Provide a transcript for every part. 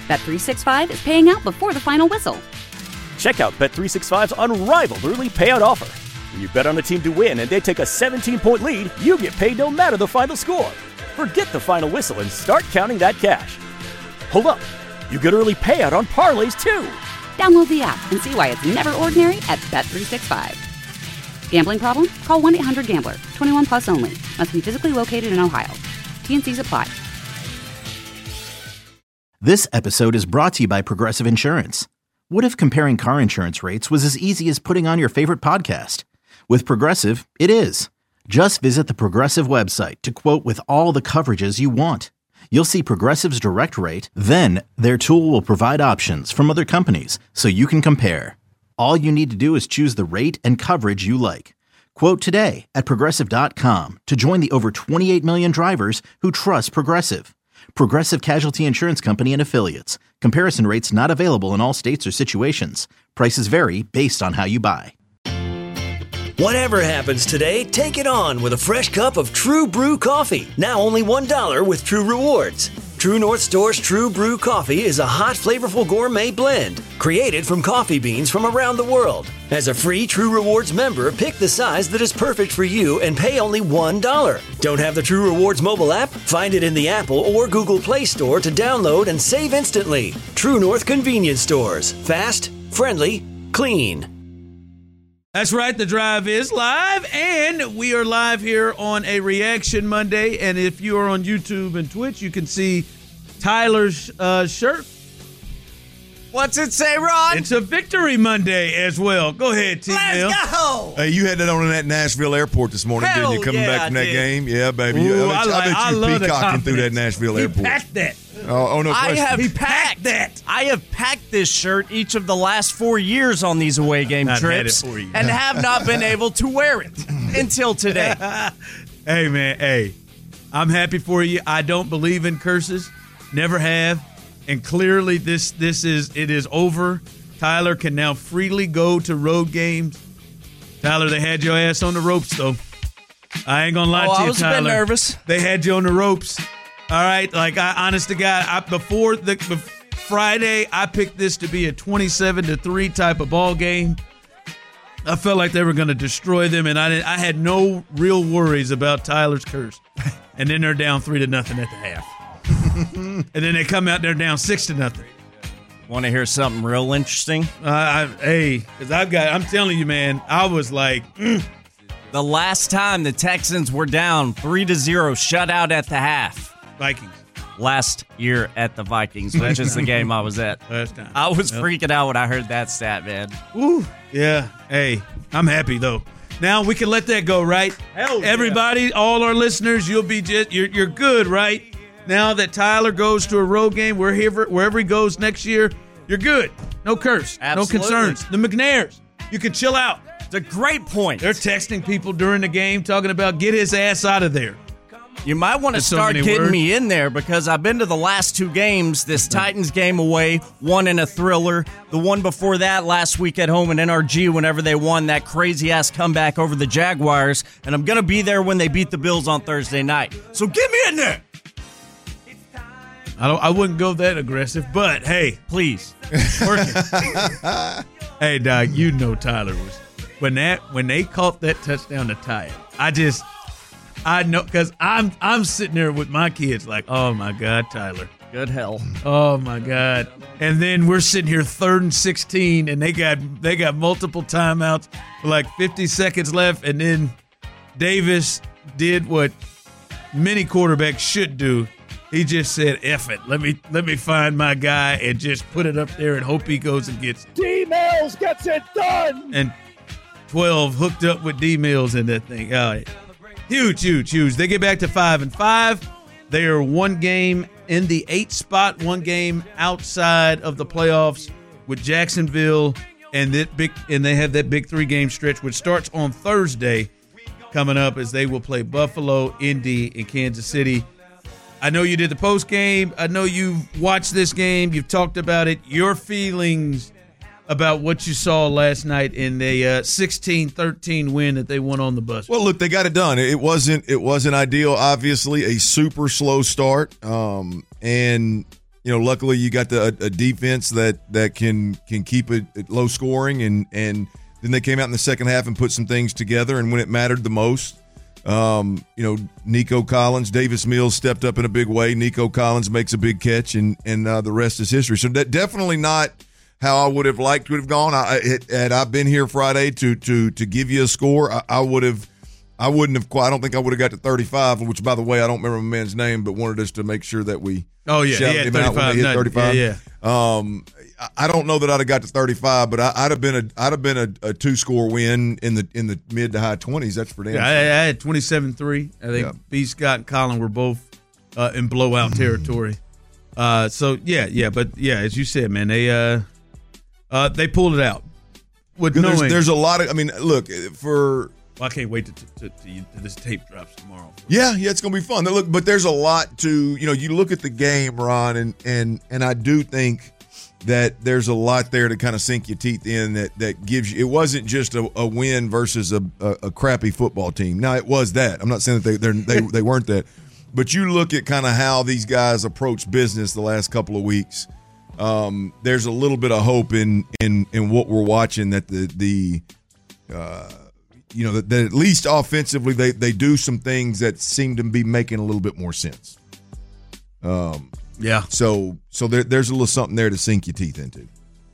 Bet365 is paying out before the final whistle. Check out Bet365's unrivaled early payout offer. When you bet on a team to win and they take a 17-point lead, you get paid no matter the final score. Forget the final whistle and start counting that cash. Hold up. You get early payout on parlays, too. Download the app and see why it's never ordinary at Bet365. Gambling problem? Call 1-800-GAMBLER. 21 plus only. Must be physically located in Ohio. T&Cs apply. This episode is brought to you by Progressive Insurance. What if comparing car insurance rates was as easy as putting on your favorite podcast? With Progressive, it is. Just visit the Progressive website to quote with all the coverages you want. You'll see Progressive's direct rate, then their tool will provide options from other companies so you can compare. All you need to do is choose the rate and coverage you like. Quote today at Progressive.com to join the over 28 million drivers who trust Progressive. Progressive Casualty Insurance Company and Affiliates. Comparison rates not available in all states or situations. Prices vary based on how you buy. Whatever happens today, take it on with a fresh cup of True Brew coffee. Now only $1 with True Rewards. True North Store's True Brew coffee is a hot, flavorful gourmet blend created from coffee beans from around the world. As a free True Rewards member, pick the size that is perfect for you and pay only $1. Don't have the True Rewards mobile app? Find it in the Apple or Google Play Store to download and save instantly. True North convenience stores. Fast, friendly, clean. That's right, The Drive is live, and we are live here on a Reaction Monday. And if you are on YouTube and Twitch, you can see Tyler's shirt. What's it say, Ron? It's a Victory Monday as well. Go ahead, T-Mill. Let's go! Hey, you had that on at Nashville airport this morning, didn't you? Coming back from that game? Yeah, baby. Ooh, I bet you peacocking through that Nashville airport. He packed that. Oh, no question. He packed that. I have packed this shirt each of the last 4 years on these away game trips and have not been able to wear it until today. Hey, man, hey. I'm happy for you. I don't believe in curses. Never have. And clearly it is over. Tyler can now freely go to road games. Tyler, they had your ass on the ropes, though. I ain't going to lie to you, Tyler. I was a bit nervous. They had you on the ropes. All right, like, honest to God, before Friday, I picked this to be a 27-3 type of ball game. I felt like they were going to destroy them, and I had no real worries about Tyler's curse. And then they're down 3-0 at the half. And then they come out there down 6-0. Want to hear something real interesting? Because I'm telling you, man, I was like, The last time the Texans were down 3-0, shutout at the half. Vikings. Last year at the Vikings, which is the game I was at. Last time. I was freaking out when I heard that stat, man. Ooh, yeah. Hey, I'm happy, though. Now we can let that go, right? Hell yeah. Everybody, all our listeners, you're good, right? Now that Tyler goes to a road game, wherever he goes next year, you're good. No curse. Absolutely. No concerns. The McNairs, you can chill out. It's a great point. They're texting people during the game talking about get his ass out of there. You might want to start getting me in there because I've been to the last two games. This Titans game away, one in a thriller. The one before that last week at home in NRG whenever they won that crazy-ass comeback over the Jaguars. And I'm going to be there when they beat the Bills on Thursday night. So get me in there. I wouldn't go that aggressive, but hey, please. Working. Hey, Doc, you know Tyler was when they caught that touchdown to tie it. I know because I'm sitting there with my kids like, oh my God, Tyler, good hell, oh my God, and then we're sitting here 3rd and 16, and they got multiple timeouts, like 50 seconds left, and then Davis did what many quarterbacks should do. He just said, F it. Let me find my guy and just put it up there and hope he goes and gets it. D Mills gets it done. And 12 hooked up with D Mills in that thing. All right. Huge. They get back to 5-5. They are one game in the 8th spot, one game outside of the playoffs with Jacksonville, and they have that big 3-game stretch, which starts on Thursday coming up as they will play Buffalo, Indy, and Kansas City. I know you did the post game. I know you've watched this game. You've talked about it. Your feelings about what you saw last night in the 16-13 win that they won on the bus. Well, look, they got it done. It wasn't ideal, obviously, a super slow start. And luckily you got a defense that can keep it low scoring, and then they came out in the second half and put some things together, and when it mattered the most, Nico Collins, Davis Mills stepped up in a big way. Nico Collins makes a big catch, and the rest is history. So that definitely not how I would have liked to have gone. Had I been here Friday to give you a score, I wouldn't have. I don't think I would have got to 35, which, by the way, I don't remember my man's name, but wanted us to make sure that we shouted him out when they hit 35. Yeah. I don't know that I'd have got to 35, but I'd have been a 2-score win in the mid to high 20s. That's for damn sure. I had 27-3. I think B. Scott and Colin were both in blowout territory. But as you said, man, they pulled it out. There's a lot of. I mean, look for. Well, I can't wait to this tape drops tomorrow. Yeah, it's going to be fun. Look, but there's a lot to, you look at the game, Ron, and I do think that there's a lot there to kind of sink your teeth in that gives you – it wasn't just a win versus a crappy football team. Now, it was that. I'm not saying that they weren't that. But you look at kind of how these guys approach business the last couple of weeks. There's a little bit of hope in what we're watching that that at least offensively they do some things that seem to be making a little bit more sense. So there's a little something there to sink your teeth into.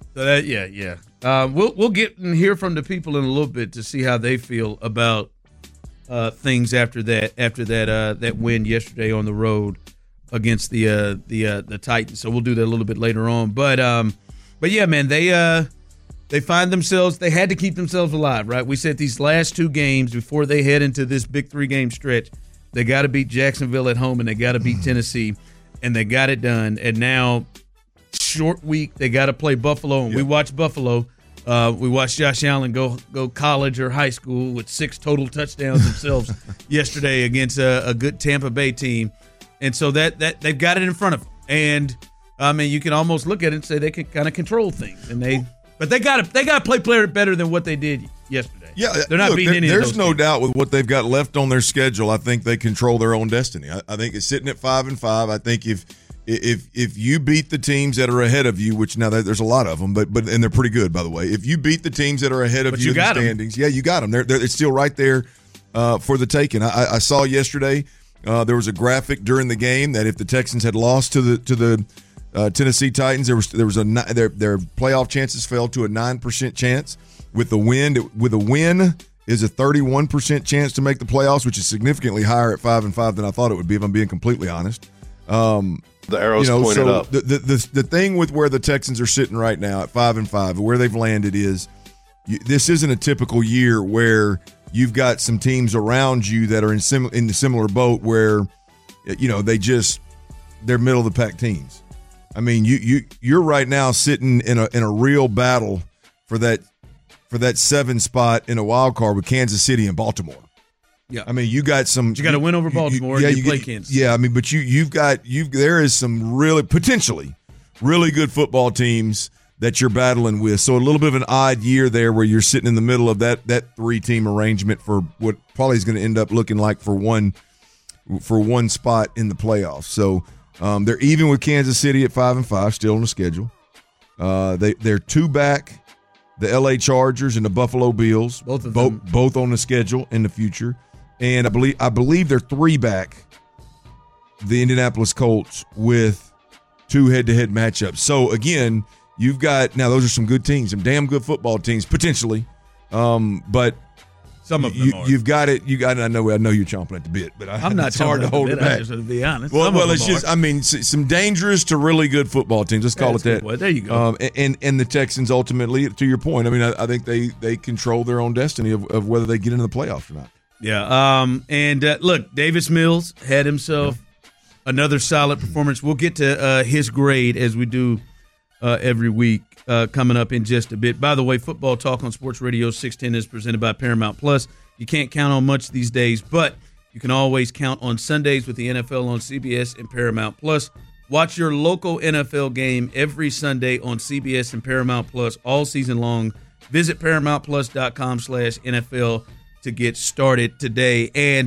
So we'll get and hear from the people in a little bit to see how they feel about things after that win yesterday on the road against the Titans. So we'll do that a little bit later on. But yeah, man, they find themselves – they had to keep themselves alive, right? We said these last 2 games before they head into this big 3-game stretch, they got to beat Jacksonville at home and they got to beat Tennessee, and they got it done. And now, short week, they got to play Buffalo. And we watched Buffalo. We watched Josh Allen go college or high school with 6 total touchdowns themselves yesterday against a good Tampa Bay team. And so that they've got it in front of them. And, I mean, you can almost look at it and say they can kind of control things. But they got to play better than what they did yesterday. Yeah, they're not beating any of those. There's no doubt with what they've got left on their schedule. I think they control their own destiny. I think it's sitting at 5-5. I think if you beat the teams that are ahead of you, which now there's a lot of them, but and they're pretty good, by the way. If you beat the teams that are ahead of you in the standings, you got them. It's still right there for the taking. I saw yesterday there was a graphic during the game that if the Texans had lost to the Tennessee Titans, their playoff chances fell to a 9% chance. With a win is a 31% chance to make the playoffs, which is significantly higher at 5-5 than I thought it would be, if I'm being completely honest. The arrows pointed up. The thing with where the Texans are sitting right now at 5-5, where they've landed is this isn't a typical year where you've got some teams around you that are in the similar boat where they're middle of the pack teams. I mean, you're right now sitting in a real battle for that 7 spot in a wild card with Kansas City and Baltimore. Yeah, I mean, you got to win over Baltimore. You play Kansas. Yeah, I mean, but there is some really potentially really good football teams that you're battling with. So a little bit of an odd year there where you're sitting in the middle of that 3-team arrangement for what probably is going to end up looking like for one spot in the playoffs. So. They're even with Kansas City at 5-5, still on the schedule. They're 2 back the L.A. Chargers and the Buffalo Bills, both on the schedule in the future, and I believe they're 3 back the Indianapolis Colts with 2 head-to-head matchups. So again, you've got now those are some good teams, some damn good football teams potentially, but. Some of them you've got it. You got it. I know you're chomping at the bit, but I'm not. It's hard to hold it back. Just to be honest. Well, it's just. I mean, some dangerous to really good football teams. Let's call it that. There you go. And the Texans ultimately, to your point, I mean, I think they control their own destiny of whether they get into the playoffs or not. Yeah. Look, Davis Mills had himself another solid performance. We'll get to his grade as we do every week. Coming up in just a bit. By the way, Football Talk on Sports Radio 610 is presented by Paramount Plus. You can't count on much these days, but you can always count on Sundays with the NFL on CBS and Paramount Plus. Watch your local NFL game every Sunday on CBS and Paramount Plus all season long. Visit ParamountPlus.com/NFL to get started today. And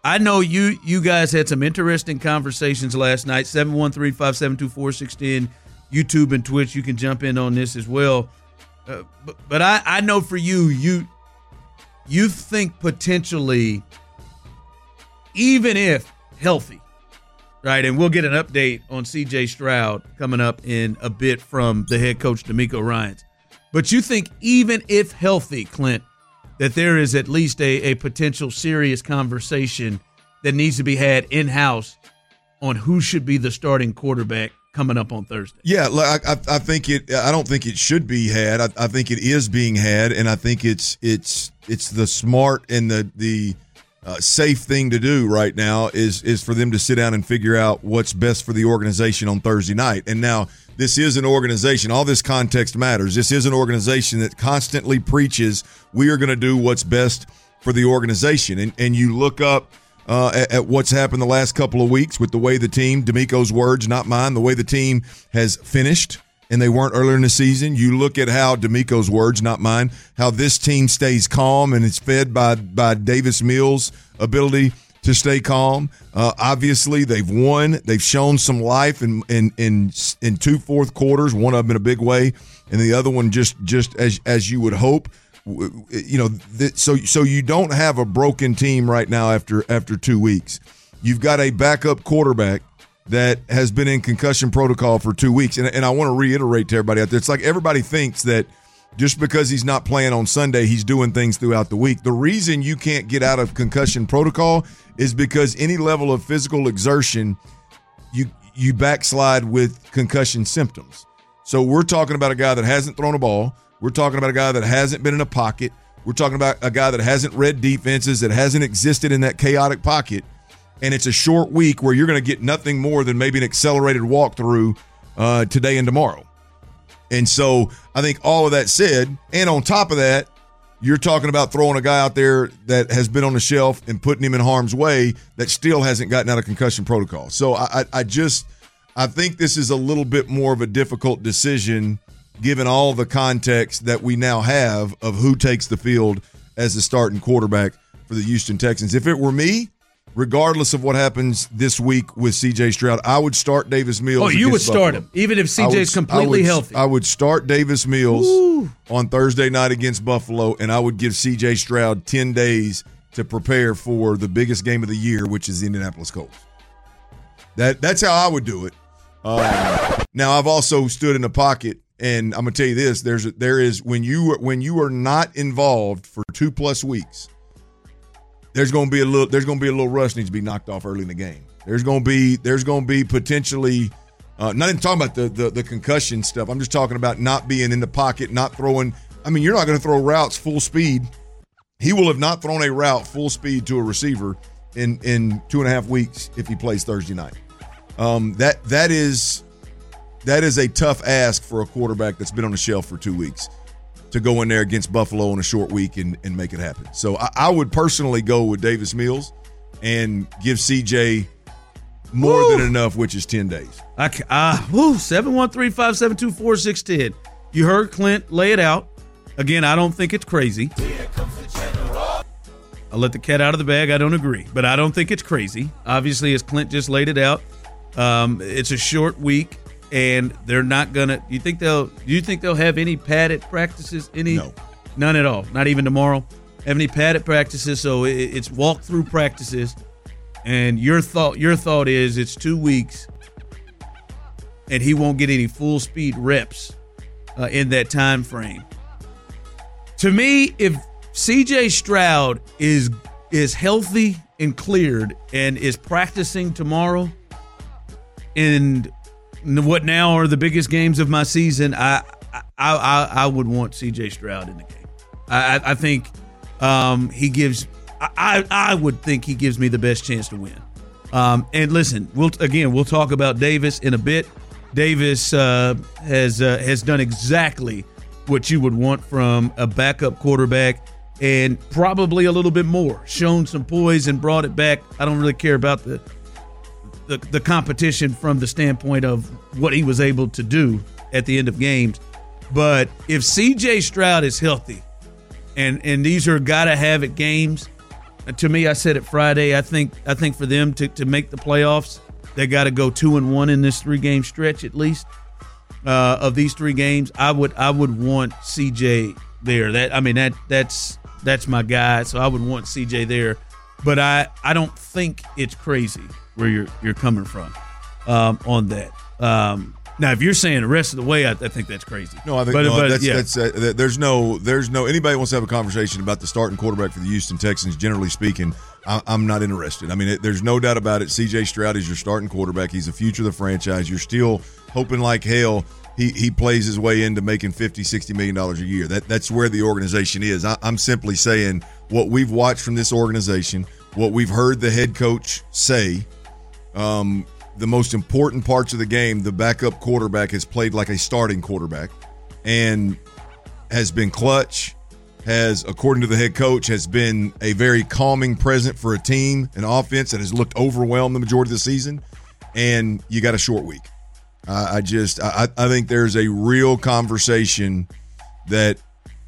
I know you guys had some interesting conversations last night. 713-572-4610, YouTube and Twitch. You can jump in on this as well. But I know for you think potentially, even if healthy, right? And we'll get an update on C.J. Stroud coming up in a bit from the head coach, DeMeco Ryans. But you think even if healthy, Clint, that there is at least a potential serious conversation that needs to be had in-house on who should be the starting quarterback coming up on Thursday? Yeah, I think it. I don't think it should be had. I think it is being had, and I think it's the smart and the safe thing to do right now is for them to sit down and figure out what's best for the organization on Thursday night. And now this is an organization. All this context matters. This is an organization that constantly preaches we are going to do what's best for the organization. And you look up at what's happened the last couple of weeks with the way the team, DeMeco's words, not mine, the way the team has finished, and they weren't earlier in the season. You look at how, DeMeco's words, not mine, how this team stays calm and it's fed by Davis Mills' ability to stay calm. Obviously, they've won. They've shown some life in 2 fourth quarters, one of them in a big way, and the other one just as you would hope. So you don't have a broken team right now after 2 weeks. You've got a backup quarterback that has been in concussion protocol for 2 weeks. And I want to reiterate to everybody out there, it's like everybody thinks that just because he's not playing on Sunday, he's doing things throughout the week. The reason you can't get out of concussion protocol is because any level of physical exertion, you backslide with concussion symptoms. So we're talking about a guy that hasn't thrown a ball. We're talking about a guy that hasn't been in a pocket. We're talking about a guy that hasn't read defenses, that hasn't existed in that chaotic pocket. And it's a short week where you're going to get nothing more than maybe an accelerated walkthrough today and tomorrow. And so I think all of that said, and on top of that, you're talking about throwing a guy out there that has been on the shelf and putting him in harm's way that still hasn't gotten out of concussion protocol. So I think this is a little bit more of a difficult decision given all the context that we now have of who takes the field as the starting quarterback for the Houston Texans. If it were me, regardless of what happens this week with C.J. Stroud, I would start Davis Mills. Oh, you would start him, even if C.J.'s completely healthy. I would start Davis Mills on Thursday night against Buffalo, and I would give C.J. Stroud 10 days to prepare for the biggest game of the year, which is the Indianapolis Colts. That's how I would do it. Now, I've also stood in the pocket, and I'm going to tell you this: there is when you are not involved for 2+ weeks. There's going to be a little rust needs to be knocked off early in the game. There's going to be potentially not even talking about the concussion stuff. I'm just talking about not being in the pocket, not throwing. I mean, you're not going to throw routes full speed. He will have not thrown a route full speed to a receiver in 2.5 weeks if he plays Thursday night. That is a tough ask for a quarterback that's been on the shelf for 2 weeks to go in there against Buffalo in a short week and make it happen. So I would personally go with Davis Mills and give CJ more than enough, which is 10 days. 713-572-4610. You heard Clint lay it out. Again, I don't think it's crazy. I'll let the cat out of the bag. I don't agree, but I don't think it's crazy. Obviously, as Clint just laid it out, it's a short week. And they're not gonna. Do you think they'll have any padded practices? No, none at all. Not even tomorrow. Have any padded practices? So it's walkthrough practices. And your thought is it's 2 weeks, and he won't get any full speed reps in that time frame. To me, if C.J. Stroud is healthy and cleared and is practicing tomorrow, and what now are the biggest games of my season, I would want C.J. Stroud in the game. I think he gives. I would think he gives me the best chance to win. And listen, we'll talk about Davis in a bit. Davis has done exactly what you would want from a backup quarterback, and probably a little bit more. Shown some poise and brought it back. I don't really care about the competition from the standpoint of what he was able to do at the end of games. But if C.J. Stroud is healthy, and these are gotta-have-it games, to me, I said it Friday. I think for them to make the playoffs, they got to go 2-1 in this 3-game stretch at least. Of these 3 games, I would want CJ there. That's my guy. So I would want CJ there. But I don't think it's crazy where you're coming from on that. Now, if you're saying the rest of the way, I think that's crazy. No, I think there's no anybody wants to have a conversation about the starting quarterback for the Houston Texans. Generally speaking, I'm not interested. I mean, there's no doubt about it. C.J. Stroud is your starting quarterback. He's the future of the franchise. You're still hoping like hell he plays his way into making $50-60 million a year. That's where the organization is. I'm simply saying what we've watched from this organization, what we've heard the head coach say. The most important parts of the game, the backup quarterback has played like a starting quarterback and has been clutch, has, according to the head coach, has been a very calming presence for a team, an offense that has looked overwhelmed the majority of the season, and you got a short week. I think there's a real conversation that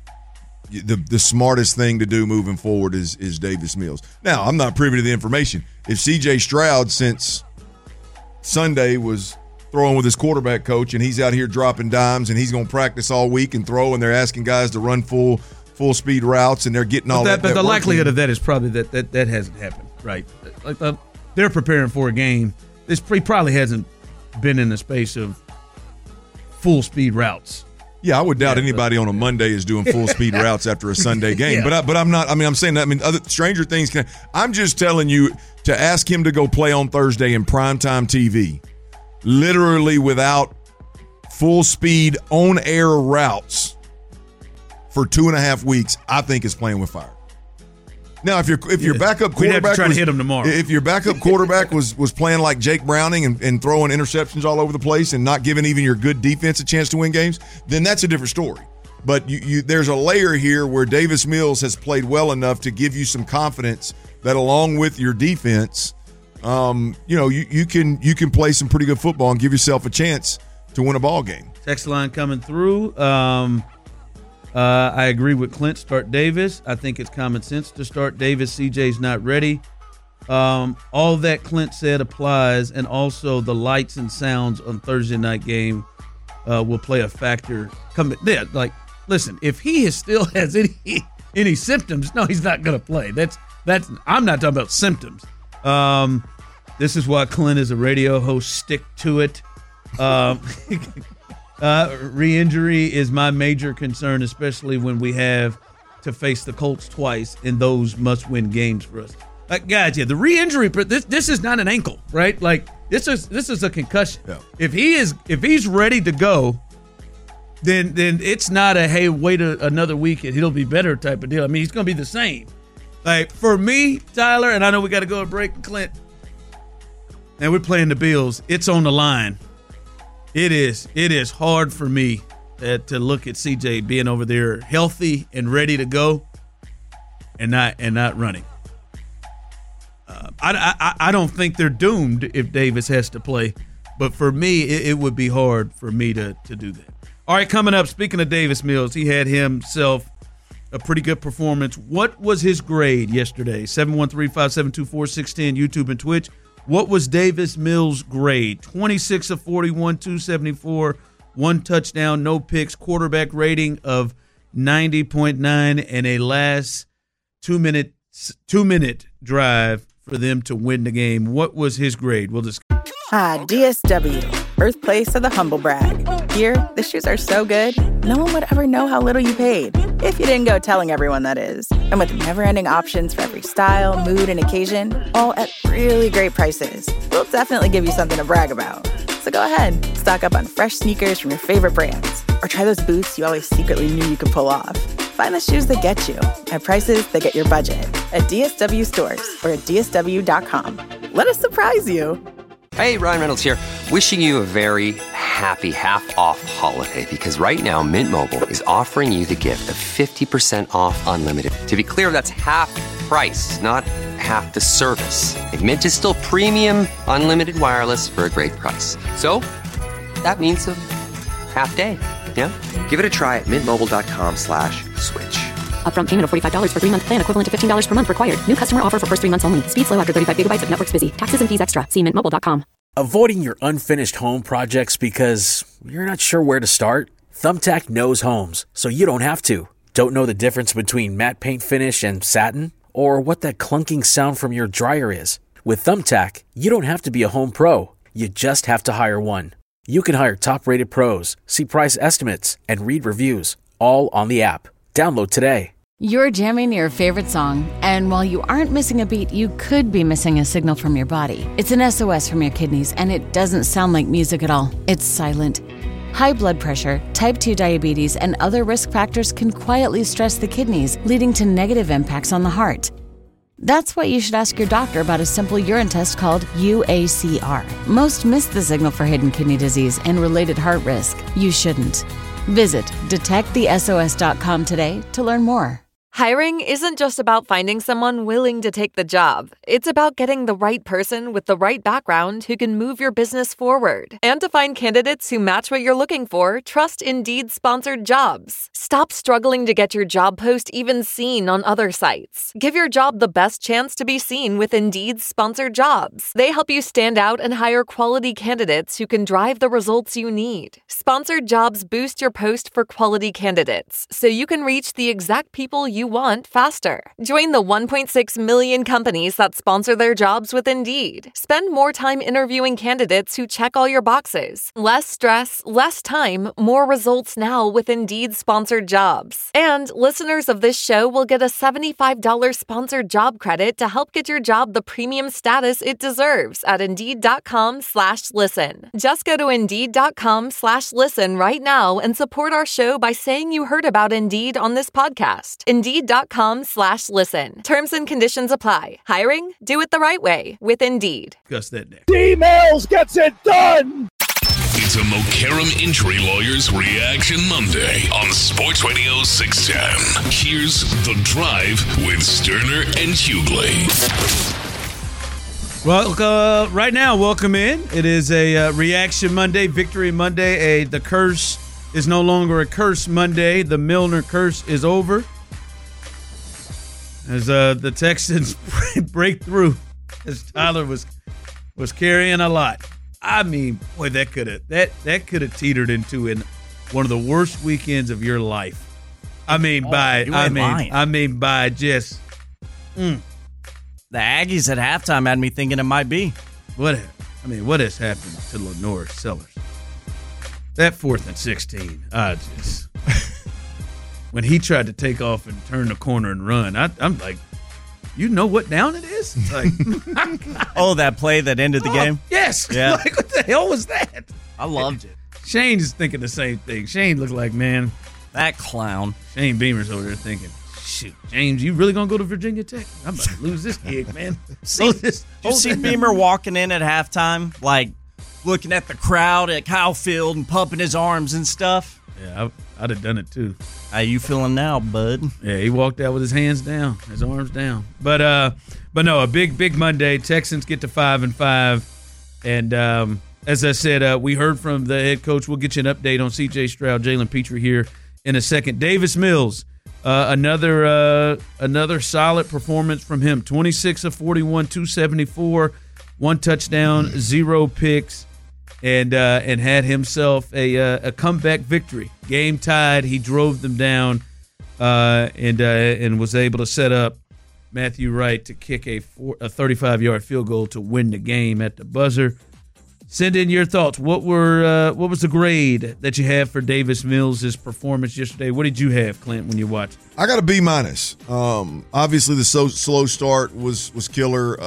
the smartest thing to do moving forward is Davis Mills. Now, I'm not privy to the information. If C.J. Stroud, since Sunday, was throwing with his quarterback coach and he's out here dropping dimes and he's going to practice all week and throw, and they're asking guys to run full speed routes and they're getting all that. But the likelihood of that is probably that hasn't happened, right? Like they're preparing for a game. This probably hasn't been in the space of full speed routes. Yeah, I would doubt anybody on a Monday is doing full speed routes after a Sunday game. Yeah. But I'm not. I mean, I'm saying that. I mean, other stranger things can. I'm just telling you to ask him to go play on Thursday in primetime TV, literally without full speed on air routes for 2.5 weeks. I think is playing with fire. Now, if your backup quarterback, we'd have to try to hit him tomorrow. If your backup quarterback was playing like Jake Browning and throwing interceptions all over the place and not giving even your good defense a chance to win games, then that's a different story. But there's a layer here where Davis Mills has played well enough to give you some confidence that, along with your defense, you can play some pretty good football and give yourself a chance to win a ball game. Text line coming through. I agree with Clint. Start Davis. I think it's common sense to start Davis. CJ's not ready. All that Clint said applies, and also the lights and sounds on Thursday night game will play a factor. Listen, if he still has any symptoms, no, he's not going to play. That's. I'm not talking about symptoms. This is why Clint is a radio host. Stick to it. Re-injury is my major concern, especially when we have to face the Colts twice in those must-win games for us. Guys, the re-injury, this is not an ankle, right? Like this is a concussion. Yeah. If he's ready to go, then it's not a hey, wait another week and he'll be better type of deal. I mean, he's going to be the same. Like for me, Tyler, and I know we got to go to break, Clint. And we're playing the Bills. It's on the line. It is hard for me to look at CJ being over there healthy and ready to go, and not running. I don't think they're doomed if Davis has to play, but for me, it would be hard for me to do that. All right, coming up, speaking of Davis Mills, he had himself a pretty good performance. What was his grade yesterday? 713-572-4610, YouTube and Twitch. What was Davis Mills' grade? 26 of 41, 274, 1 touchdown, no picks, quarterback rating of 90.9, and a last two-minute drive for them to win the game. What was his grade? We'll discuss. DSW, birthplace of the humble brag. Here, the shoes are so good, no one would ever know how little you paid. If you didn't go telling everyone, that is. And with never-ending options for every style, mood, and occasion, all at really great prices, we'll definitely give you something to brag about. So go ahead, stock up on fresh sneakers from your favorite brands, or try those boots you always secretly knew you could pull off. Find the shoes that get you at prices that get your budget at DSW stores or at DSW.com. Let us surprise you. Hey, Ryan Reynolds here, wishing you a very happy half-off holiday, because right now Mint Mobile is offering you the gift of 50% off unlimited. To be clear, that's half price, not half the service. And Mint is still premium unlimited wireless for a great price. So that means a half day, yeah? Give it a try at mintmobile.com/switch. Upfront payment of $45 for 3-month plan, equivalent to $15 per month required. New customer offer for first 3 months only. Speed slow after 35 gigabytes if network's busy. Taxes and fees extra. See mintmobile.com. Avoiding your unfinished home projects because you're not sure where to start? Thumbtack knows homes, so you don't have to. Don't know the difference between matte paint finish and satin? Or what that clunking sound from your dryer is? With Thumbtack, you don't have to be a home pro. You just have to hire one. You can hire top-rated pros, see price estimates, and read reviews, all on the app. Download today. You're jamming your favorite song, and while you aren't missing a beat, you could be missing a signal from your body. It's an SOS from your kidneys, and it doesn't sound like music at all. It's silent. High blood pressure, type 2 diabetes, and other risk factors can quietly stress the kidneys, leading to negative impacts on the heart. That's why you should ask your doctor about a simple urine test called UACR. Most miss the signal for hidden kidney disease and related heart risk. You shouldn't. Visit detectthesos.com today to learn more. Hiring isn't just about finding someone willing to take the job. It's about getting the right person with the right background who can move your business forward. And to find candidates who match what you're looking for, trust Indeed-sponsored jobs. Stop struggling to get your job post even seen on other sites. Give your job the best chance to be seen with Indeed-sponsored jobs. They help you stand out and hire quality candidates who can drive the results you need. Sponsored jobs boost your post for quality candidates, so you can reach the exact people you want faster. Join the 1.6 million companies that sponsor their jobs with Indeed. Spend more time interviewing candidates who check all your boxes. Less stress, less time, more results now with Indeed-sponsored jobs. And listeners of this show will get a $75 sponsored job credit to help get your job the premium status it deserves at Indeed.com/listen. Just go to Indeed.com/listen right now and support our show by saying you heard about Indeed on this podcast. Indeed.com/listen. Terms and conditions apply. Hiring? Do it the right way with Indeed. Discuss that next. D-Mills gets it done! It's a Mokaram Injury Lawyers Reaction Monday on Sports Radio 610. Here's The Drive with Sterner and Hughley. Well, right now, welcome in. It is a Reaction Monday, Victory Monday. The curse is no longer a curse Monday. The Milner curse is over. As the Texans break through, as Tyler was carrying a lot. I mean, boy, that could have teetered into one of the worst weekends of your life. I mean, by just. The Aggies at halftime had me thinking it might be. What has happened to Lenore Sellers? That 4th and 16, when he tried to take off and turn the corner and run, I'm like, you know what down it is? Like, that play that ended the game? Yes. Yeah. Like, what the hell was that? I loved it. Shane's thinking the same thing. Shane looked like, man. That clown. Shane Beamer's over there thinking, shoot, James, you really going to go to Virginia Tech? I'm about to lose this gig, man. Did you see Beamer walking in at halftime, like looking at the crowd at Kyle Field and pumping his arms and stuff? Yeah, I'd have done it too. How you feeling now, bud? Yeah, he walked out with his hands down, his arms down. But no, a big Monday. Texans get to 5-5, and as I said, we heard from the head coach. We'll get you an update on C.J. Stroud, Jalen Petrie here in a second. Davis Mills, another solid performance from him. 26 of 41, 274, 1 touchdown, 0 picks. And had himself a comeback victory. Game tied. He drove them down and was able to set up Matthew Wright to kick a 35-yard field goal to win the game at the buzzer. Send in your thoughts. What was the grade that you have for Davis Mills' performance yesterday? What did you have, Clint, when you watched? I got a B-. Obviously, the slow start was killer.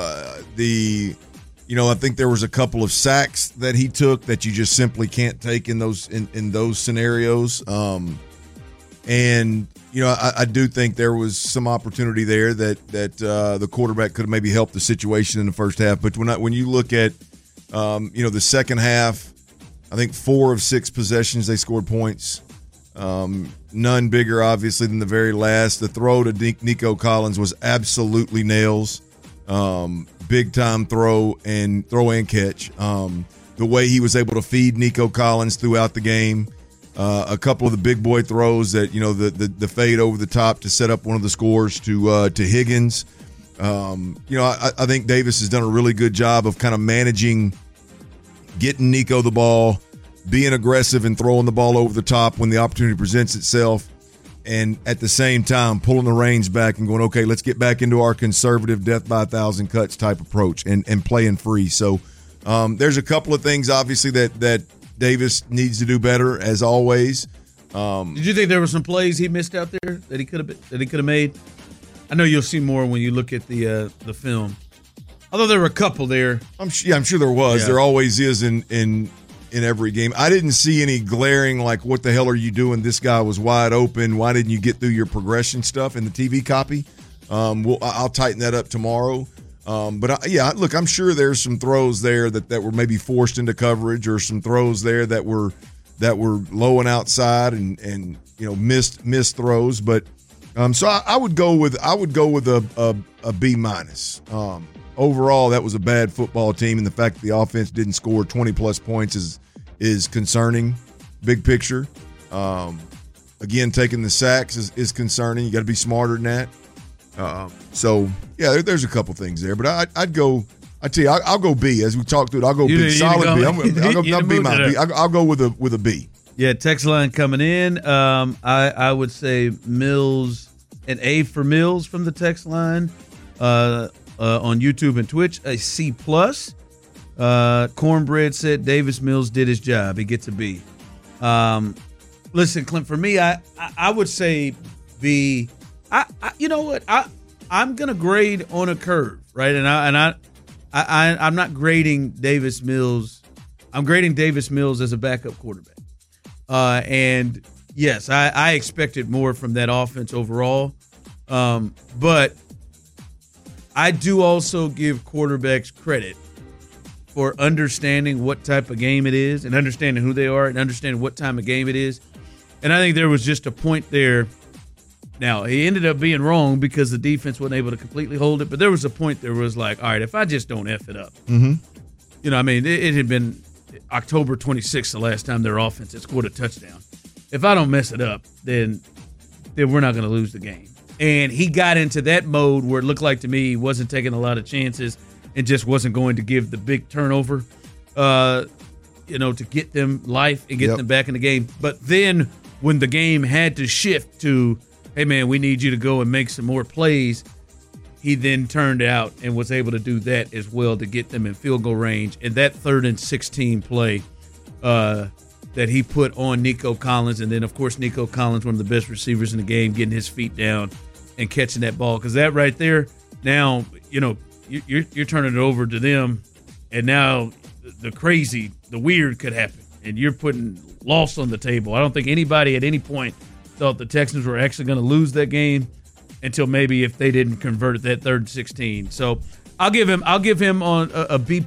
I think there was a couple of sacks that he took that you just simply can't take in those scenarios. I do think there was some opportunity there that the quarterback could have maybe helped the situation in the first half. But when you look at the second half, I think 4 of 6 possessions they scored points. None bigger, obviously, than the very last. The throw to Nico Collins was absolutely nails. Big time throw and catch. The way he was able to feed Nico Collins throughout the game, A couple of the big boy throws that, the fade over the top to set up one of the scores to Higgins. I think Davis has done a really good job of kind of managing, getting Nico the ball, being aggressive and throwing the ball over the top when the opportunity presents itself, and at the same time pulling the reins back and going, okay, let's get back into our conservative death by 1,000 cuts type approach and playing free. So there's a couple of things, obviously, that Davis needs to do better, as always. Did you think there were some plays he missed out there that he could have made? I know you'll see more when you look at the film. Although there were a couple there. I'm sure there was. Yeah. There always is in every game. I didn't see any glaring, like, what the hell are you doing? This guy was wide open. Why didn't you get through your progression stuff in the TV copy? I'll tighten that up tomorrow. Look, I'm sure there's some throws there that were maybe forced into coverage, or some throws there that were low and outside and missed throws. But so I would go with a B minus. Overall, that was a bad football team, and the fact that the offense didn't score 20-plus points is concerning, big picture. Again, taking the sacks is concerning. You got to be smarter than that. There's a couple things there, but I'd go. I tell you, I'll go B as we talk through it. I'll go B, solid B. I'll go with a B. Yeah, text line coming in. I would say Mills, an A for Mills from the text line. On YouTube and Twitch, a C+. Cornbread said Davis Mills did his job. He gets a B. Listen, Clint, for me, I would say B. You know what? I'm gonna grade on a curve, right? And I'm not grading Davis Mills. I'm grading Davis Mills as a backup quarterback. And yes, I expected more from that offense overall. But I do also give quarterbacks credit for understanding what type of game it is, and understanding who they are, and understanding what time of game it is. And I think there was just a point there. Now, he ended up being wrong because the defense wasn't able to completely hold it, but there was a point there was like, all right, if I just don't F it up. Mm-hmm. It had been October 26th the last time their offense had scored a touchdown. If I don't mess it up, then we're not going to lose the game. And he got into that mode where it looked like to me he wasn't taking a lot of chances and just wasn't going to give the big turnover, to get them life and get them back in the game. But then when the game had to shift to, hey, man, we need you to go and make some more plays, he then turned out and was able to do that as well to get them in field goal range. And that 3rd and 16 play that he put on Nico Collins, and then, of course, Nico Collins, one of the best receivers in the game, getting his feet down and catching that ball, because that right there, now you're turning it over to them, and now the weird could happen, and you're putting loss on the table. I don't think anybody at any point thought the Texans were actually going to lose that game until maybe if they didn't convert it that 3rd and 16. So I'll give him on a B+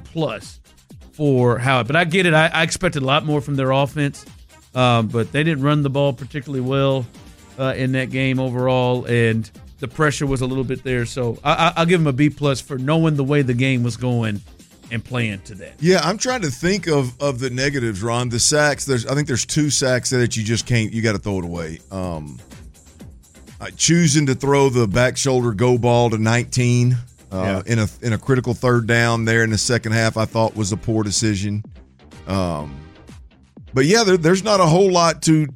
for how it. But I get it. I expected a lot more from their offense, but they didn't run the ball particularly well in that game overall, and the pressure was a little bit there. So I'll give him a B+ for knowing the way the game was going and playing to that. Yeah, I'm trying to think of the negatives, Ron. The sacks, I think there's 2 sacks that you just can't, you got to throw it away. Choosing to throw the back shoulder go ball to 19 in a critical 3rd down there in the second half, I thought was a poor decision. But yeah, there's not a whole lot to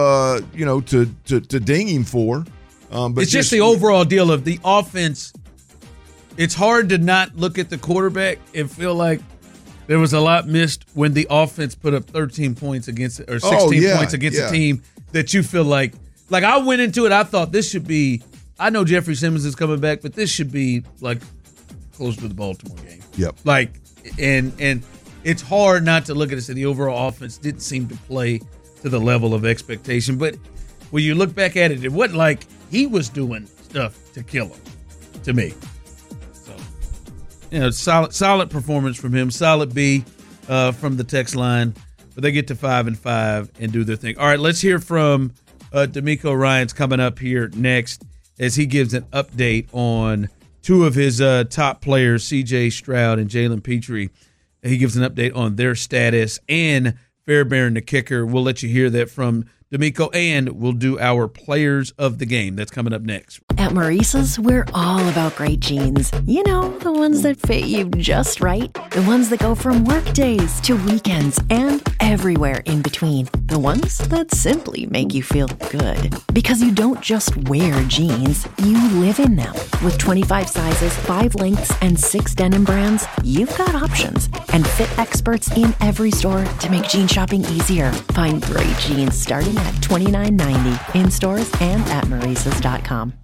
ding him for. But it's just the overall deal of the offense. It's hard to not look at the quarterback and feel like there was a lot missed when the offense put up 13 points against, or 16 points against a team that you feel like I went into it, I thought this should be, I know Jeffrey Simmons is coming back, but this should be like close to the Baltimore game. Yep. And it's hard not to look at this, and the overall offense didn't seem to play to the level of expectation. But when you look back at it, it wasn't like he was doing stuff to kill him, to me. So, solid performance from him. Solid B from the text line. But they get to 5-5 and do their thing. All right, let's hear from D'Amico Ryans coming up here next as he gives an update on 2 of his top players, C.J. Stroud and Jalen Petrie. He gives an update on their status and Fairbairn, the kicker. We'll let you hear that from D'Amico, and we'll do our players of the game. That's coming up next. At Maurice's, we're all about great jeans. You know, the ones that fit you just right. The ones that go from work days to weekends and everywhere in between. The ones that simply make you feel good. Because you don't just wear jeans, you live in them. With 25 sizes, 5 lengths, and 6 denim brands, you've got options. And fit experts in every store to make jean shopping easier. Find great jeans starting at $29.90 in stores and at Maurices.com.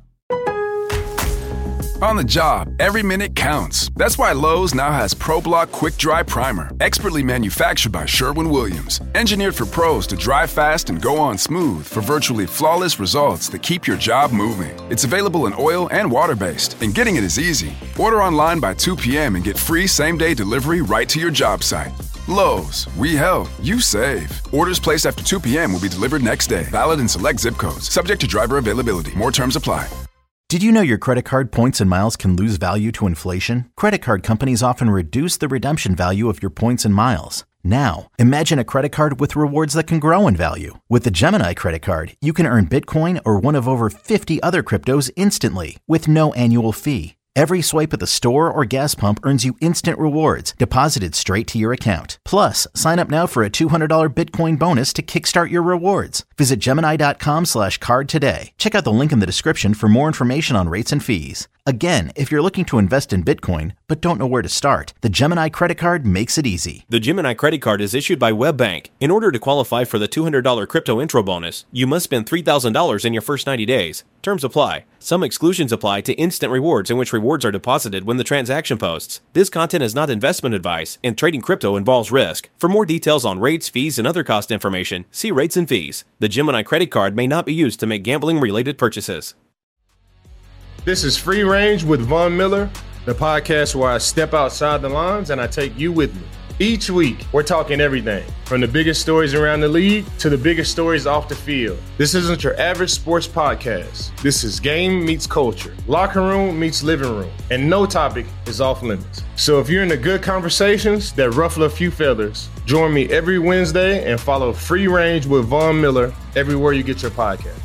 On the job, every minute counts. That's why Lowe's now has ProBlock Quick Dry Primer, expertly manufactured by Sherwin-Williams. Engineered for pros to dry fast and go on smooth for virtually flawless results that keep your job moving. It's available in oil and water-based, and getting it is easy. Order online by 2 p.m. and get free same-day delivery right to your job site. Lowe's, we help, you save. Orders placed after 2 p.m. will be delivered next day. Valid in select zip codes. Subject to driver availability. More terms apply. Did you know your credit card points and miles can lose value to inflation? Credit card companies often reduce the redemption value of your points and miles. Now, imagine a credit card with rewards that can grow in value. With the Gemini credit card, you can earn Bitcoin or one of over 50 other cryptos instantly with no annual fee. Every swipe at the store or gas pump earns you instant rewards deposited straight to your account. Plus, sign up now for a $200 Bitcoin bonus to kickstart your rewards. Visit Gemini.com/card today. Check out the link in the description for more information on rates and fees. Again, if you're looking to invest in Bitcoin but don't know where to start, the Gemini credit card makes it easy. The Gemini credit card is issued by WebBank. In order to qualify for the $200 crypto intro bonus, you must spend $3,000 in your first 90 days. Terms apply. Some exclusions apply to instant rewards in which rewards are deposited when the transaction posts. This content is not investment advice, and trading crypto involves risk. For more details on rates, fees, and other cost information, see rates and fees. The Gemini credit card may not be used to make gambling-related purchases. This is Free Range with Von Miller, the podcast where I step outside the lines and I take you with me. Each week, we're talking everything, from the biggest stories around the league to the biggest stories off the field. This isn't your average sports podcast. This is game meets culture, locker room meets living room, and no topic is off limits. So if you're into good conversations that ruffle a few feathers, join me every Wednesday and follow Free Range with Von Miller everywhere you get your podcast.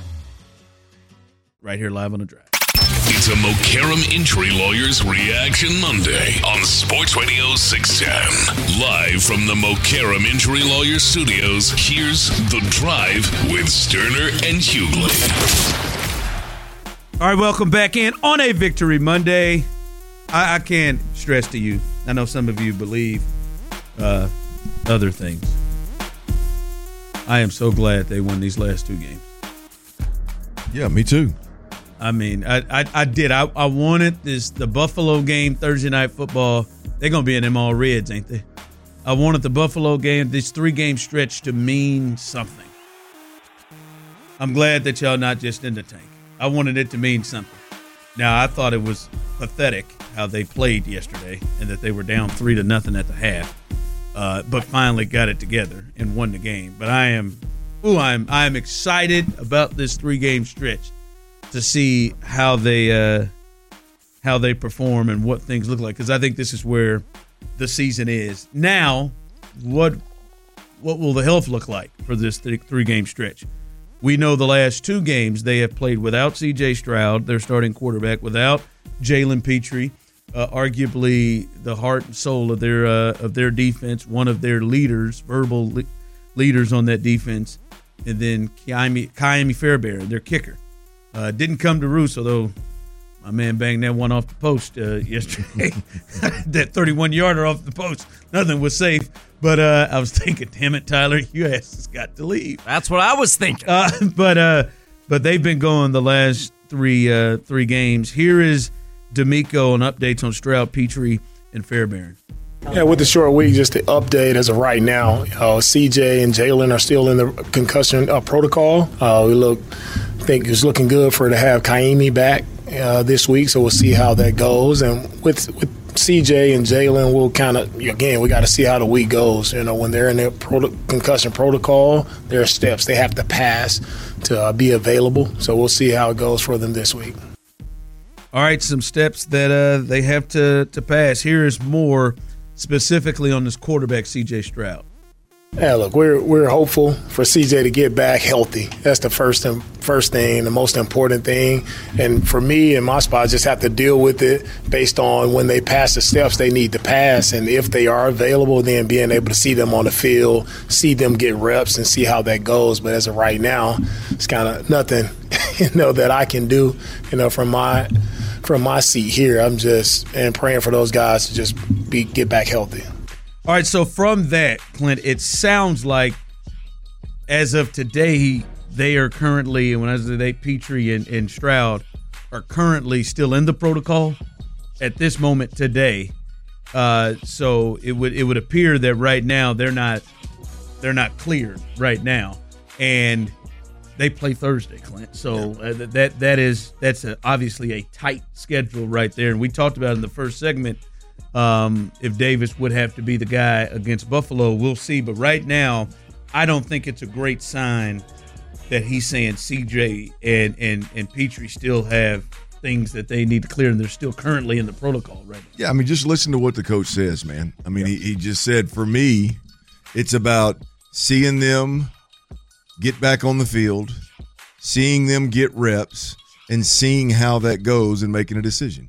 Right here live on the Drive. It's a Mokaram Injury Lawyers Reaction Monday on Sports Radio 610. Live from the Mokaram Injury Lawyers studios, here's The Drive with Sterner and Hughley. All right, welcome back in on a Victory Monday. I can't stress to you, I know some of you believe other things. I am so glad they won these last 2 games. Yeah, me too. I mean, I did. I wanted the Buffalo game, Thursday Night Football. They're going to be in them all Reds, ain't they? I wanted the Buffalo game, this 3-game stretch, to mean something. I'm glad that y'all not just in the tank. I wanted it to mean something. Now, I thought it was pathetic how they played yesterday and that they were down 3-0 at the half, but finally got it together and won the game. But I am excited about this 3-game stretch to see how they perform and what things look like, because I think this is where the season is. Now, what will the health look like for this 3-game stretch? We know the last 2 games they have played without C.J. Stroud, their starting quarterback, without Jalen Petrie, arguably the heart and soul of their defense, one of their leaders, verbal leaders on that defense, and then Kaimi Fairbairn, their kicker. Didn't come to roost, although my man banged that one off the post yesterday. That 31-yarder off the post. Nothing was safe. But I was thinking, damn it, Tyler, you has got to leave. That's what I was thinking. But they've been going the last three games. Here is D'Amico on updates on Stroud, Petrie, and Fairbairn. Yeah, with the short week, just the update as of right now, CJ and Jalen are still in the concussion protocol. I think it's looking good to have Kaimi back this week, so we'll see how that goes. And with CJ and Jalen, we'll we got to see how the week goes. When they're in their concussion protocol, there are steps they have to pass to be available. So we'll see how it goes for them this week. All right, some steps that they have to pass. Here is more specifically on this quarterback, C.J. Stroud. Yeah, look, we're hopeful for CJ to get back healthy. That's the first thing, the most important thing. And for me and my spot, I just have to deal with it based on when they pass the steps they need to pass. And if they are available, then being able to see them on the field, see them get reps and see how that goes. But as of right now, it's kind of nothing, that I can do, from my seat here. I'm just praying for those guys to just get back healthy. All right, so from that, Clint, it sounds like as of today, they are currently, and when I say they, Petrie and Stroud are currently still in the protocol at this moment today. So it would appear that right now they're not cleared right now, and they play Thursday, Clint. So that's obviously a tight schedule right there, and we talked about in the first segment. If Davis would have to be the guy against Buffalo, we'll see. But right now, I don't think it's a great sign that he's saying CJ and Petrie still have things that they need to clear, and they're still currently in the protocol right now. Yeah, I mean, just listen to what the coach says, man. I mean, he just said, for me, it's about seeing them get back on the field, seeing them get reps, and seeing how that goes and making a decision.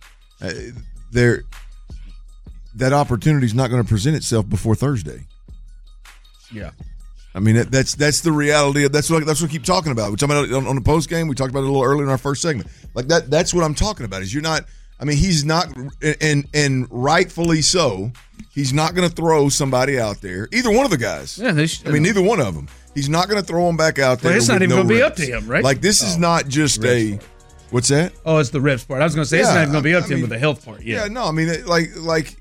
That opportunity is not going to present itself before Thursday. Yeah, I mean that's the reality of that's what we keep talking about. We're talking about it on the post game. We talked about it a little earlier in our first segment. Like that. That's what I'm talking about. Is you're not. I mean, he's not, and rightfully so. He's not going to throw somebody out there. Either one of the guys. Yeah, neither one of them. He's not going to throw them back out there. Well, it's not even going to be up to him, right? Like this is not just a. What's that? Oh, it's the reps part. I was going to say it's not even going to be up to him with the health part. Yeah. Yeah. No, I mean, like.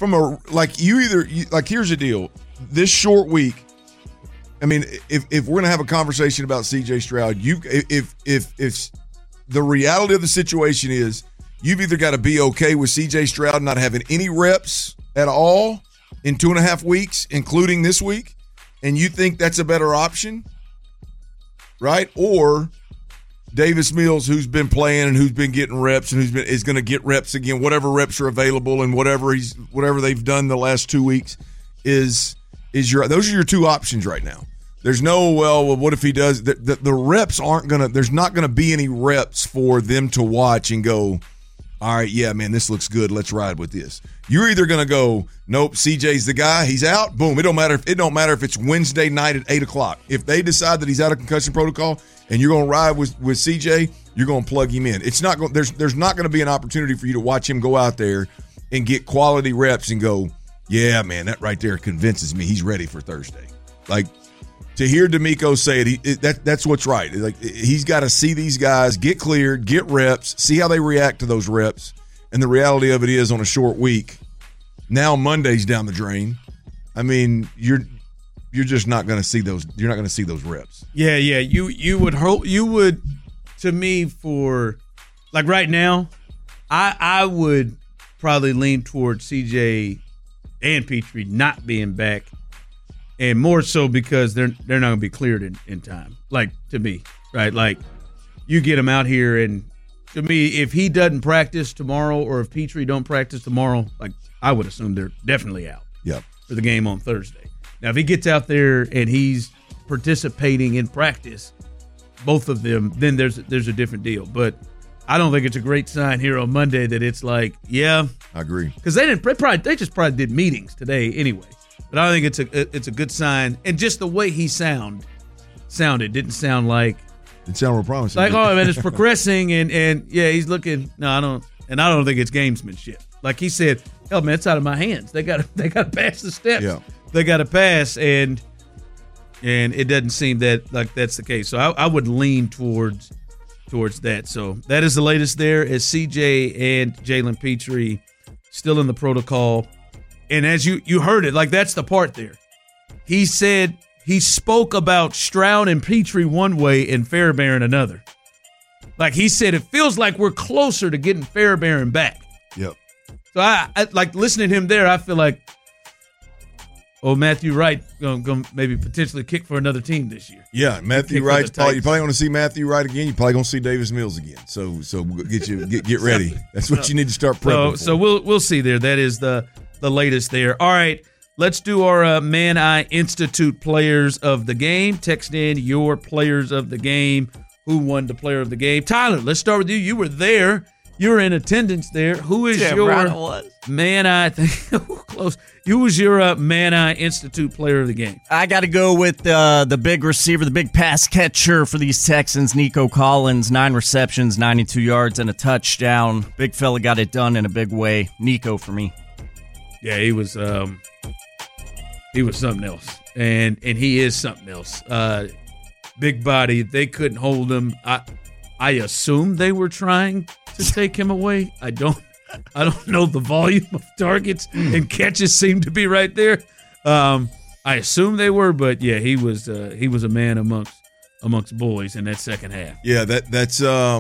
Here's the deal. This short week, I mean, if we're gonna have a conversation about CJ Stroud, if the reality of the situation is you've either got to be okay with CJ Stroud not having any reps at all in 2.5 weeks, including this week, and you think that's a better option, right? Or Davis Mills, who's been playing and who's been getting reps and is going to get reps again, whatever reps are available and whatever they've done the last 2 weeks those are your two options right now. There's no what if he does the reps aren't gonna. There's not gonna be any reps for them to watch and go, all right, yeah, man, this looks good. Let's ride with this. You're either gonna go, nope, CJ's the guy. He's out. Boom. It don't matter if it's Wednesday night at 8:00. If they decide that he's out of concussion protocol and you're gonna ride with CJ, you're gonna plug him in. It's not going. There's not gonna be an opportunity for you to watch him go out there and get quality reps and go, yeah, man, that right there convinces me he's ready for Thursday. Like to hear D'Amico say it, that's what's right. Like he's got to see these guys get cleared, get reps, see how they react to those reps. And the reality of it is, on a short week, now Monday's down the drain. I mean, you're just not going to see those. You're not going to see those reps. Yeah. You would hope you would. To me, for like right now, I would probably lean towards CJ and Petrie not being back, and more so because they're not going to be cleared in time. Like to me, right? Like you get him out here, and to me, if he doesn't practice tomorrow, or if Petrie don't practice tomorrow, like I would assume they're definitely out. Yep. For the game on Thursday. Now, if he gets out there and he's participating in practice, both of them, then there's a different deal. But I don't think it's a great sign here on Monday that it's like, yeah, I agree, because they just probably did meetings today anyway. But I don't think it's a good sign, and just the way he sounded didn't sound like it sounded real promising. Like, oh man, it's progressing, and yeah, he's looking. No, I don't think it's gamesmanship. Like he said, hell man, it's out of my hands. They got to pass the steps. Yeah. They got to pass, and it doesn't seem that like that's the case. So I would lean towards that. So that is the latest there, as CJ and Jalen Petrie still in the protocol. And as you heard it, like that's the part there. He said he spoke about Stroud and Petrie one way and Fairbairn another. Like he said, it feels like we're closer to getting Fairbairn back. Yep. So I like listening to him there. I feel like, Matthew Wright going to maybe potentially kick for another team this year. Yeah, Matthew Wright. You probably want to see Matthew Wright again. You're probably going to see Davis Mills again. So get ready. That's what you need to start prepping. So we'll see there. That is the latest there. All right, let's do our Man Eye Institute players of the game. Text in your players of the game. Who won the player of the game? Tyler, let's start with you. You were there. You were in attendance there. Who is your Man Eye? Close. Who was your Man Eye Institute player of the game? I got to go with the big receiver, the big pass catcher for these Texans, Nico Collins. 9 receptions, 92 yards, and a touchdown. Big fella got it done in a big way. Nico for me. Yeah, he was something else, and he is something else. Big body. They couldn't hold him. I assume they were trying to take him away. I don't know the volume of targets and catches seem to be right there. I assume they were, but yeah, he was a man amongst boys in that second half. Yeah, that's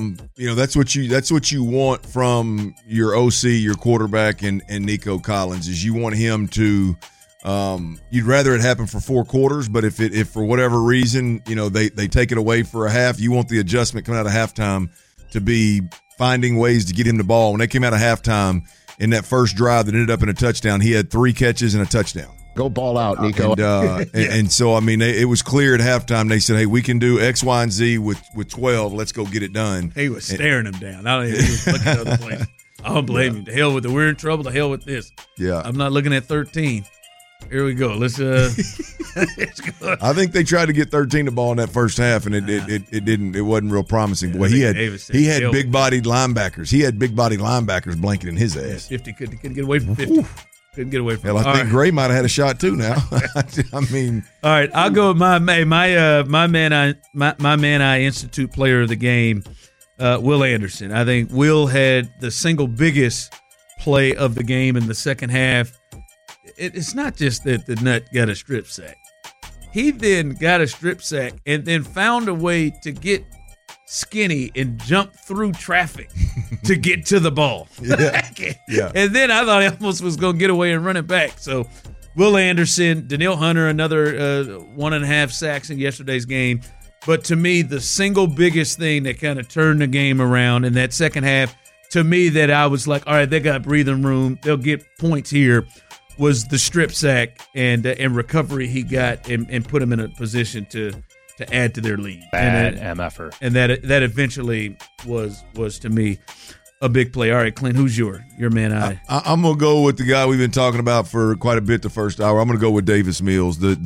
what you want from your OC, your quarterback, and Nico Collins is you want him to. You'd rather it happen for 4 quarters, but if for whatever reason, they take it away for a half, you want the adjustment coming out of halftime to be finding ways to get him the ball. When they came out of halftime in that first drive that ended up in a touchdown, he had 3 catches and a touchdown. Go ball out, Nico. And so, it was clear at halftime. They said, hey, we can do X, Y, and Z with 12. Let's go get it done. He was staring him down. I don't even he was looking at other places. I don't blame him. The hell with it. We're in trouble. The hell with this. Yeah. I'm not looking at 13. Here we go. Let's go. I think they tried to get 13 the ball in that first half, and it didn't. It wasn't real promising. Boy, he had big-bodied linebackers. He had big-bodied linebackers blanketing his ass. 50 couldn't get away from 50. Couldn't get away from. Hell, I think Gray might have had a shot too. Now, all right. I'll go with my Man Eye Institute player of the game, Will Anderson. I think Will had the single biggest play of the game in the second half. It's not just that the nut got a strip sack. He then got a strip sack and then found a way to get skinny and jump through traffic to get to the ball. Yeah. And then I thought he almost was going to get away and run it back. So Will Anderson, Danielle Hunter, another 1.5 sacks in yesterday's game. But to me, the single biggest thing that kind of turned the game around in that second half, to me that I was like, all right, they got breathing room. They'll get points here. Was the strip sack and recovery he got and put him in a position to add to their lead. Bad MFer. And that eventually was to me a big play. All right, Clint, who's your Man Eye? I'm gonna go with the guy we've been talking about for quite a bit the first hour. I'm gonna go with Davis Mills. The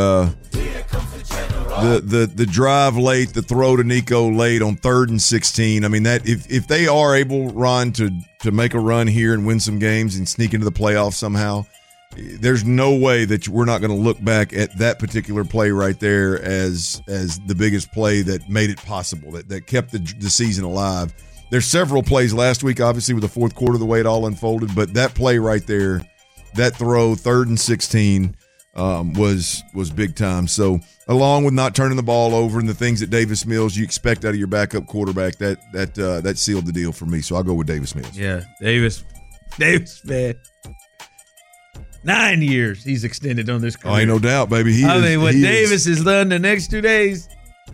drive late, the throw to Nico late on 3rd and 16. That if they are able, Ron, to make a run here and win some games and sneak into the playoffs somehow, there's no way that we're not going to look back at that particular play right there as the biggest play that made it possible, that kept the season alive. There's several plays last week, obviously, with the fourth quarter, the way it all unfolded, but that play right there, that throw, 3rd and 16, was big time. So along with not turning the ball over and the things that Davis Mills you expect out of your backup quarterback, that sealed the deal for me. So I'll go with Davis Mills. Yeah, Davis, man. 9 years he's extended on this career. Oh, ain't no doubt, baby. Davis has done the next 2 days.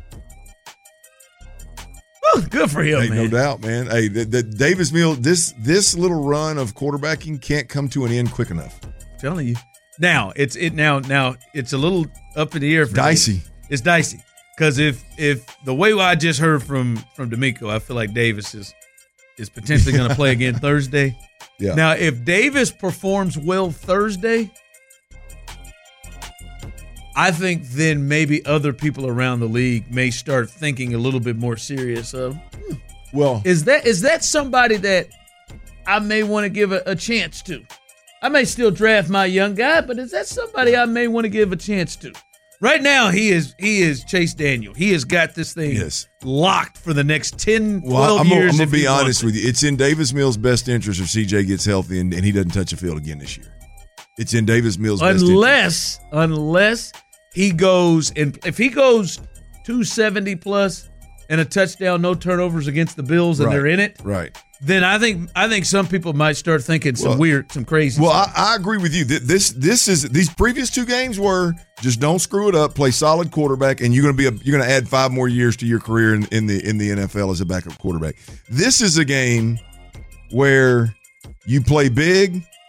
Woo, good for him, man. No doubt, man. Hey, the Davis Mills, this little run of quarterbacking can't come to an end quick enough. I'm telling you. Now it's a little up in the air for dicey. Davis. It's dicey because if the way I just heard from D'Amico, I feel like Davis is potentially going to play again Thursday. Yeah. Now, if Davis performs well Thursday, I think then maybe other people around the league may start thinking a little bit more serious of, well, is that somebody that I may want to give a chance to? I may still draft my young guy, but is that somebody I may want to give a chance to? Right now, he is Chase Daniel. He has got this thing locked for the next 10, 12 years. I'm going to be honest with you. It's in Davis Mills' best interest if CJ gets healthy and he doesn't touch a field again this year. It's in Davis Mills' best interest. Unless he goes, and if he goes 270 plus and a touchdown, no turnovers against the Bills, and they're in it. Right. Then I think some people might start thinking some crazy. Well, stuff. I agree with you. These previous 2 games were just don't screw it up, play solid quarterback, and you're going to add 5 more years to your career in the NFL as a backup quarterback. This is a game where you play big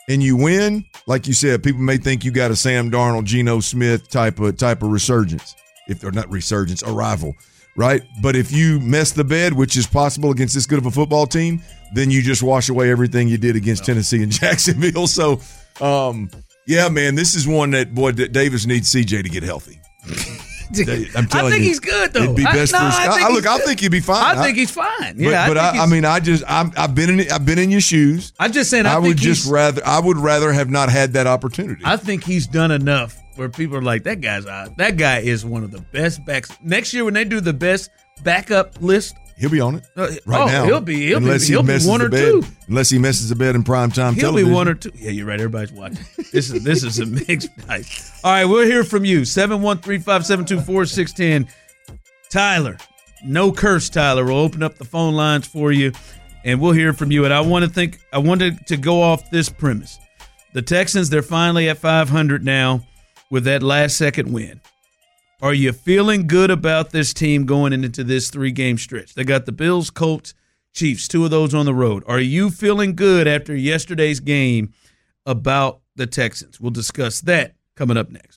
and you win, like you said, people may think you got a Sam Darnold, Geno Smith type of resurgence, if they're not resurgence, arrival, right? But if you mess the bed, which is possible against this good of a football team, then you just wash away everything you did against Tennessee and Jacksonville. So, yeah, man, this is one that Davis needs CJ to get healthy. I'm telling you, he's good though. It'd be best for his. I think he'd be fine. I think he's fine. Yeah, I've been in your shoes. I'm just saying. I would rather have not had that opportunity. I think he's done enough where people are like, that guy is one of the best backs. Next year when they do the best backup list, he'll be on it right now. He'll be one or two. Unless he messes the bed in primetime television. He'll be one or two. Yeah, you're right. Everybody's watching. This is a mixed night. All right, we'll hear from you. 713-572-4610. Tyler, no curse, Tyler. We'll open up the phone lines for you, and we'll hear from you. And I wanted to go off this premise. The Texans, they're finally at 500 now with that last-second win. Are you feeling good about this team going into this 3-game stretch? They got the Bills, Colts, Chiefs, 2 of those on the road. Are you feeling good after yesterday's game about the Texans? We'll discuss that coming up next.